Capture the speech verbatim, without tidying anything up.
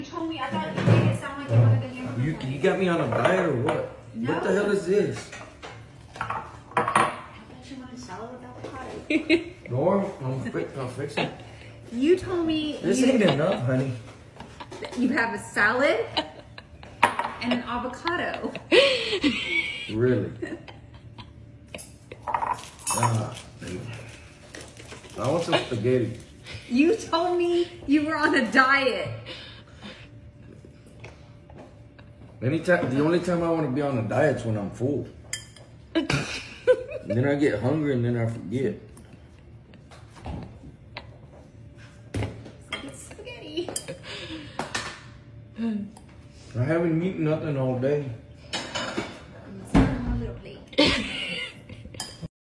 You told me, I thought you made it sound like you wanted a hamburger. You, you got me on a diet or what? No. What the hell is this? I thought you wanted salad with avocado. Norm, I'm, fi I'm fixing. You told me This you, ain't enough, honey. you have a salad and an avocado. Really? Nah, baby. I want some spaghetti. You told me you were on a diet. Anytime, the only time I want to be on a diet is when I'm full. Then I get hungry and then I forget. It's spaghetti. I haven't eaten nothing all day.